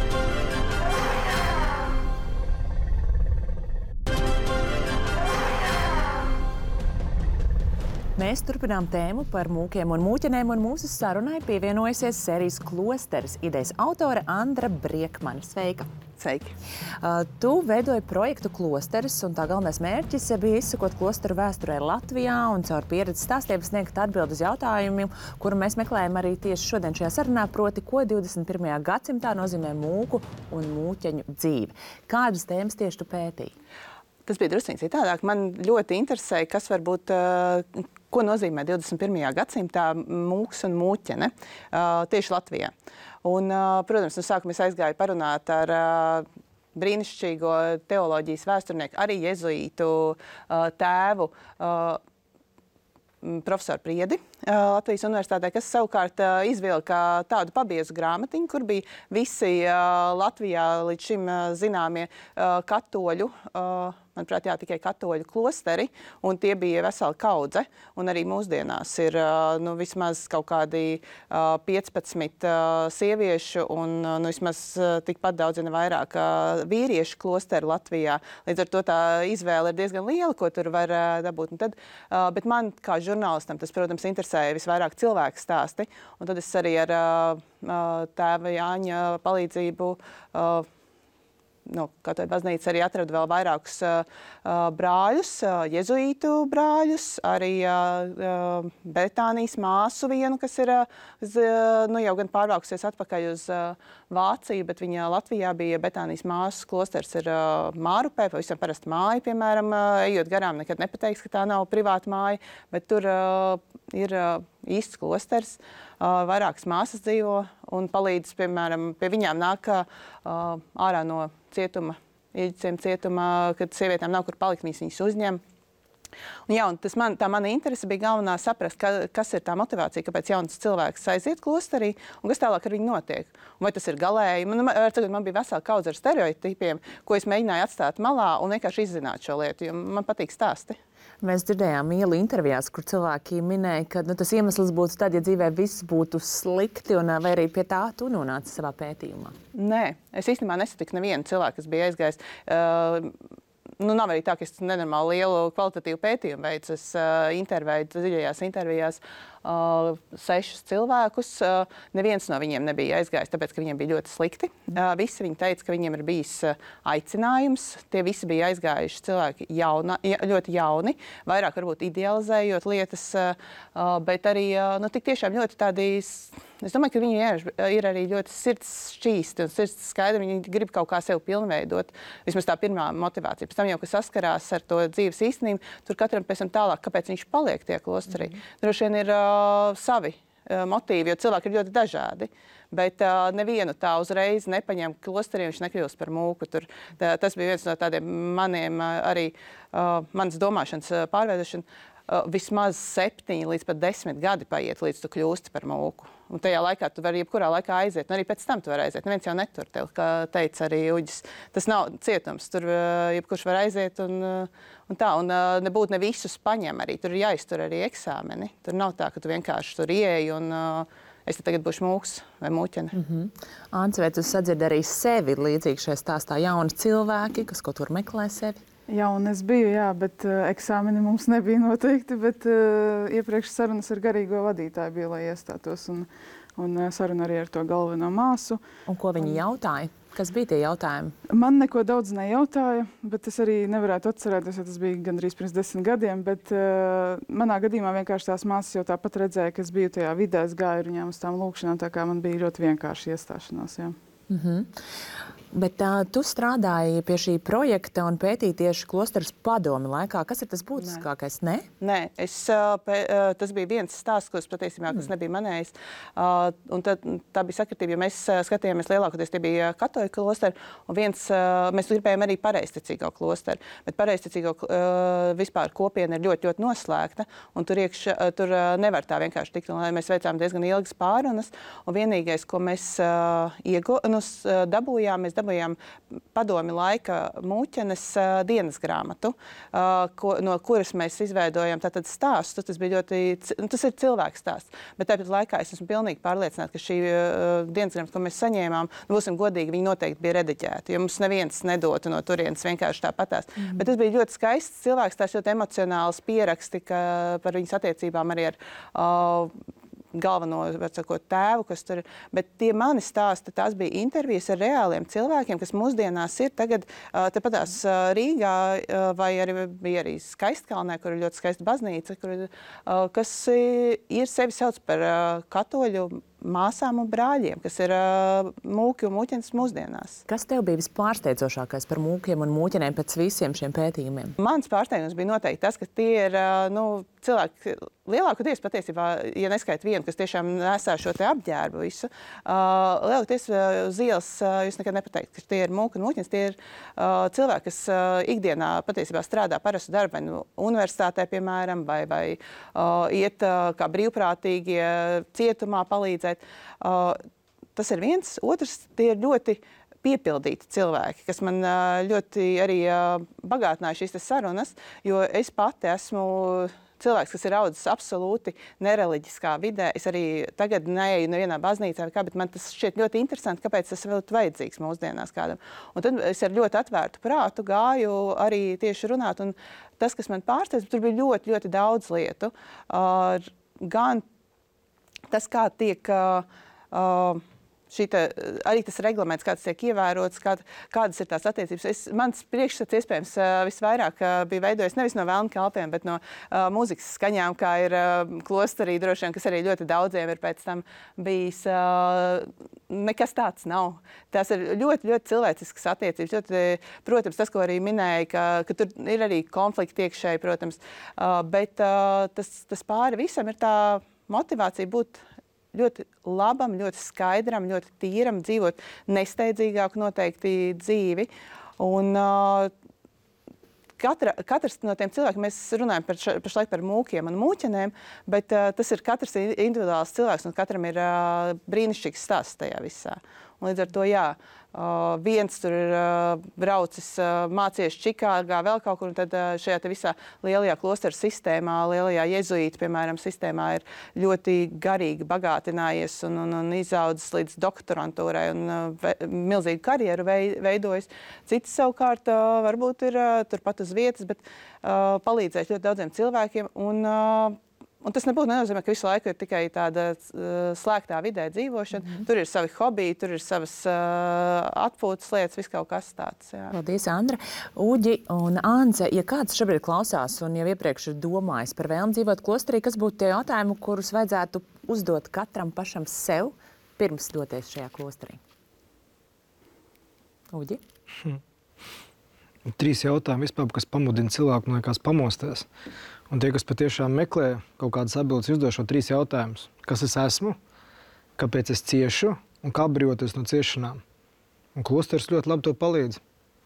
Mēs turpinām tēmu par mūkiem un mūķenēm, un mūsu sarunai pievienojusies sērijas Klosteris idejas autore Andra Briekmane. Sveika! Sveiki! Tu veidoji projektu Klosteris, un tā galvenais mērķis bija izsakot klosteru vēsturē Latvijā un caur pieredzes stāstiem sniegt atbildi uz jautājumiem, kuru mēs meklējam arī tieši šodien šajā sarunā, proti, ko 21. gadsimtā nozīmē mūku un mūķeņu dzīve. Kādas tēmas tieši tu pētīji? Tas bija drusciņ citādāk. Man ļoti interesēja, kas varbūt, ko nozīmē 21. gadsimtā mūks un mūķene tieši Latvijā. Un, protams, no sākuma es aizgāju parunāt ar brīnišķīgo teoloģijas vēsturnieku, arī jezuītu tēvu, profesoru Priedi Latvijas universitātē, kas savukārt izvilka tādu pabiezu grāmatiņu, kur bija visi Latvijā līdz šim zināmie katoļu, manuprāt, tikai katoļu klosteri, un tie bija vesela kaudze. Un arī mūsdienās ir vismaz kaut kādi 15 sieviešu un vismaz tikpat daudz, ja vairāk vīriešu klosteri Latvijā. Līdz ar to tā izvēle ir diezgan liela, ko tur var dabūt. Bet man, kā žurnālistam, tas, protams, interesēja visvairāk cilvēku stāsti. Un tad es arī ar tēva Jāņa palīdzību Katoļu baznīca arī atrada vēl vairākus brāļus, jezuītu brāļus, arī Betānijas māsu vienu, kas ir jau gan pārvākusies atpakaļ uz Vāciju, bet viņa Latvijā bija Betānijas māsu klosters ir Mārupē, pavisam parasta māja, piemēram, ejot garām, nekad nepateiks, ka tā nav privāta māja, bet tur ir īsts klosters, vairākas māsas dzīvo un palīdz, piemēram, pie viņām nāk ārā no cietuma, ieģiciem cietumā, kad sievietēm nav kur palikt, viņas uzņem. Un, jā, un tā mana interese bija galvenā saprast, kas ir tā motivācija, kāpēc jauns cilvēks aiziet klosterī un kas tālāk ar viņu notiek. Un vai tas ir galēji? Man bija vesela kaudze ar stereotipiem, ko es mēģināju atstāt malā un vienkārši izzināt šo lietu, jo man patīk stāsti. Mēs dzirdējām ielu intervijās, kur cilvēki minēja, ka tas iemesls būtu tad, ja dzīvē viss būtu slikti, vai arī pie tā tu nonāci savā pētījumā? Nē, es īstenībā nesatiku nevienu cilvēku, kas bija aizgājis. Nav arī tā, ka es nenormāli lielu kvalitatīvu pētījumu veicu. Es intervēju dziļajās intervijās 6 cilvēkus. Neviens no viņiem nebija aizgājis, tāpēc, ka viņiem bija ļoti slikti. Visi viņi teica, ka viņiem ir bijis aicinājums. Tie visi bija aizgājuši cilvēki ļoti jauni, vairāk varbūt idealizējot lietas, bet arī tik tiešām ļoti tādi. Es domāju, ka viņi ir arī ļoti sirds šķīsti un sirds skaidri. Viņi grib kaut kā sevi pilnveidot. Vismaz tā pirmā motivācija. Pēc tam jau, kas saskarās ar to dzīves īstenību, tur katram pēc tam tālāk, kāpēc viņš paliek tie klosterī. Droši vien ir savi motīvi, jo cilvēki ir ļoti dažādi. Bet nevienu tā uzreiz nepaņem klosterī, viņš nekļūst par mūku. Tas bija viens no tādiem maniem arī manas domāšanas pārveidošana. Vismaz 7 līdz pat 10 gadi paiet, līdz tu kļūsti par mūku. Un tajā laikā tu vari jebkurā laikā aiziet, un arī pēc tam tu vari aiziet. Neviens jau netur tev, kā teica arī Uģis. Tas nav cietums, tur jebkurš var aiziet un tā. Un nebūtu ne visus paņem arī, tur ir jāiztur arī eksāmeni. Tur nav tā, ka tu vienkārši tur ieeji un es te tagad būšu mūks vai mūķene. Ants, vai tu sadzirdi arī sevi līdzīgi šajā stāstā jauni cilvēki, kas ko tur meklē sevi? Jā, un es biju, bet eksāmeni mums nebija noteikti, bet iepriekš sarunas ar garīgo vadītāju bija, lai iestātos, un saruna arī ar to galveno māsu. Un ko viņi jautāja? Kas bija tie jautājumi? Man neko daudz nejautāja, bet es arī nevarētu atcerēties, jo tas bija gandrīz pirms 10 gadiem, bet manā gadījumā vienkārši tās māsas jau tāpat redzēja, ka es biju tajā vidē, es gāju ar viņām uz tām lūkšanām, tā kā man bija ļoti vienkārši iestāšanās, jā. Bet tu strādāji pie šī projekta un pētīji tieši klosteras padomi laikā. Kas ir tas būtiskākais? Nē, tas bija viens stāsts, kas patiesībā nebija manējis. Un tā bija sakritība, jo mēs skatījāmies lielākoties, tie bija katoļu klosteri, un mēs gribējām arī pareizticīgo klosteru. Bet pareizticīgo vispār kopiena ir ļoti, ļoti noslēgta, un tur nevar tā vienkārši tikt. Un mēs veicām diezgan ilgas pārunas, un vienīgais, ko mēs dabūjām padomi laika mūķenes dienas grāmatu, no kuras mēs izveidojam tātad stāstu. Tas ir cilvēks stāsts. Bet tāpat laikā es esmu pilnīgi pārliecināta, ka šī dienas grāmata, ko mēs saņēmām, būsim godīgi, viņi noteikti bija rediģēti, jo mums neviens nedotu no turienes vienkārši tāpatās. Bet tas bija ļoti skaists cilvēks, tās ļoti emocionāls pieraksti par viņas attiecībām arī ar galveno tēvu, kas tur ir. Bet tie mani stāsti, tās bija intervijas ar reāliem cilvēkiem, kas mūsdienās ir tagad tepatās Rīgā, vai arī bija arī Skaistkalnē, kur ir ļoti skaista baznīca, kas ir sevi sauc par katoļu māsām un brāļiem, kas ir mūki un mūķenes mūsdienās. Kas tev bija vispārsteidzošākais par mūkiem un mūķenēm pēc visiem šiem pētījumiem? Mans pārsteigums bija noteikti tas, ka tie ir cilvēki, lielākoties patiesībā, ja neskait vienu, kas tiešām nesā šo te apģērbu visu, lielākoties uz ielas jūs nekad nepateikt, ka tie ir mūki un mūķenes, tie ir cilvēki, kas ikdienā patiesībā strādā parastu darbu, vai universitātē, piemēram, vai iet kā brīvprātīgie cietumā palīdzēt. Tas ir viens. Otrs, tie ir ļoti piepildīti cilvēki, kas man ļoti arī bagātināja šīs sarunas, jo es pati esmu cilvēks, kas ir audzis absolūti nereliģiskā vidē. Es arī tagad neeju nevienā baznīcā, bet man tas šķiet ļoti interesanti, kāpēc tas vēl vajadzīgs mūsdienās kādam. Un tad es ar ļoti atvērtu prātu gāju arī tieši runāt, un tas, kas man pārsteidz, tur bija ļoti, ļoti daudz lietu. Gan tas, kā tiek arī tas reglaments, kāds tiek ievērots, kādas ir tās attiecības. Mans priekšstats iespējams visvairāk bija veidojies nevis no vēlnu kalpiem, bet no mūzikas skaņām, kā ir klosterī droši vien, kas arī ļoti daudziem ir pēc tam bijis. Nekas tāds nav. Tās ir ļoti, ļoti cilvēciskas attiecības. Ļoti, protams, tas, ko arī minēja, ka tur ir arī konflikti iekšēji, protams, bet tas pāri visam ir tā motivācija būt ļoti labam, ļoti skaidram, ļoti tīram, dzīvot nesteidzīgāku noteikti dzīvi. Un katrs no tiem cilvēkiem, mēs runājam pašlaik par mūkiem un mūķenēm, bet tas ir katrs individuāls cilvēks, un katram ir brīnišķīgs stāsts tajā visā. Un līdz ar to, jā, viens tur ir braucis, mācījies Čikāgā, vēl kaut kur, un tad šajā te visā lielajā klosteru sistēmā, lielajā jezuītu, piemēram, sistēmā ir ļoti garīgi bagātinājies un izaudzis līdz doktorantūrai un milzīgu karjeru veidojis. Cits savukārt varbūt ir turpat uz vietas, bet palīdzēs ļoti daudziem cilvēkiem. Un tas nebūtu nenozīmē, ka visu laiku ir tikai tāda slēgtā vidē dzīvošana. Tur ir savi hobiji, tur ir savas atpūtas lietas, viss kaut kas tāds. Jā. Paldies, Andra. Uģi un Ance, ja kāds šobrīd klausās un jau iepriekš ir domājis par vēlmi dzīvot klosterī, kas būtu tie jautājumi, kurus vajadzētu uzdot katram pašam sev, pirms doties šajā klosterī? Uģi? 3 jautājumi vispār, kas pamudina cilvēku, man liekas, pamosties. Un tie, kas patiešām meklē kaut kādas atbildes, uzdod šo 3 jautājumus. Kas es esmu, kāpēc es ciešu un kā atbrīvoties no ciešanām. Un klosteris ļoti labi to palīdz.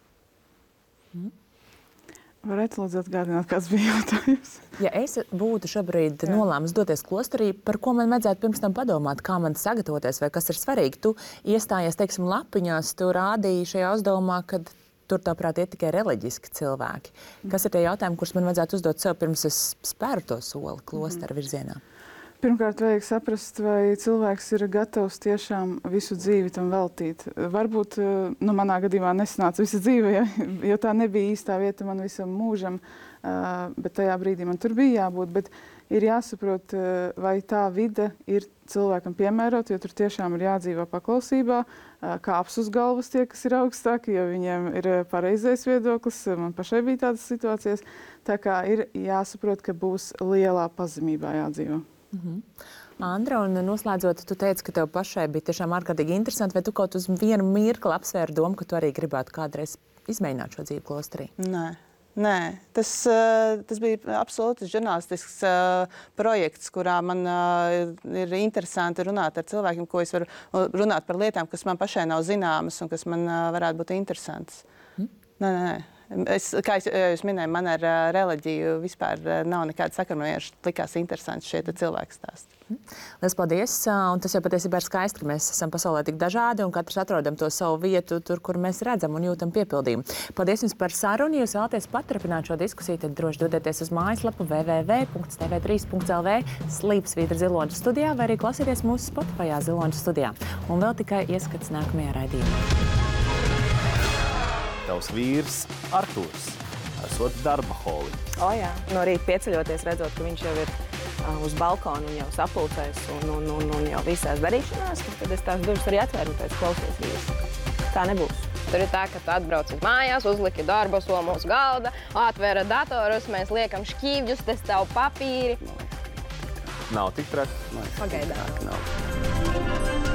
Varētu lūdzu atgādināt, kāds bija jautājums? Ja es būtu šobrīd nolēmis doties klosterī, par ko man vajadzētu pirms tam padomāt, kā man sagatavoties vai kas ir svarīgi? Tu iestājies, teiksim, lapiņās, tu rādīji šajā uzdevumā, kad tur, tavuprāt, ir tikai reliģiski cilvēki. Kas ir tie jautājumi, kurus man vajadzētu uzdot sev, pirms es spēru to soli klostera virzienā? Pirmkārt, vajag saprast, vai cilvēks ir gatavs tiešām visu dzīvi tam veltīt. Varbūt, manā gadījumā nesanāca visa dzīve, jo tā nebija īstā vieta man visam mūžam, bet tajā brīdī man tur bija jābūt. Bet ir jāsaprot, vai tā vide ir cilvēkam piemērot, jo tur tiešām ir jādzīvo paklausībā, kāps uz galvas tie, kas ir augstāki, jo viņiem ir pareizais viedoklis. Man pašai bija tādas situācijas. Tā kā ir jāsaprot, ka būs lielā pazemībā jādzīvo. Andra, un noslēdzot, tu teici, ka tev pašai bija tiešām ārkārtīgi interesanti, vai tu kaut uz vienu mirkli apsvēri domu, ka tu arī gribētu kādreiz izmēģināt šo dzīvi klosterī? Nē. Tas bija absolūti žurnālistisks projekts, kurā man ir interesanti runāt ar cilvēkiem, ko es varu runāt par lietām, kas man pašai nav zināmas un kas man varētu būt interesants. Nē. Kā jūs minēju, man ar reliģiju vispār nav nekāda sakara. Man vienkārši likās interesants šie cilvēku stāsti. Liels paldies! Un tas jau patiesībā ir skaisti, ka mēs esam pasaulē tik dažādi un katrs atrodam to savu vietu tur, kur mēs redzam un jūtam piepildījumu. Paldies jums par sarunu. Ja jūs vēlaties paturpināt šo diskusiju, tad droši dodieties uz mājaslapu www.tv3.lv /ziloņa studijā vai arī klausieties mūsu Spotify Ziloņa studijā. Un vēl tikai ieskats nākamajā raidījumā. Tavs vīrs Arturs esot darbaholiķis. Jā, no rīta pieceļoties, redzot, ka viņš jau ir uz balkona un jau sapulcēs un jau visās darīšanās, tad es tās durvis arī atvēru un teicu, klausies, vīrs. Tā nebūs. Tur ir tā, ka tu atbrauci mājās, uzliki darba soli mūsu galda, atvēra datorus, mēs liekam šķīvģus, te stāv papīri. Nav tik traki. Pagaidām.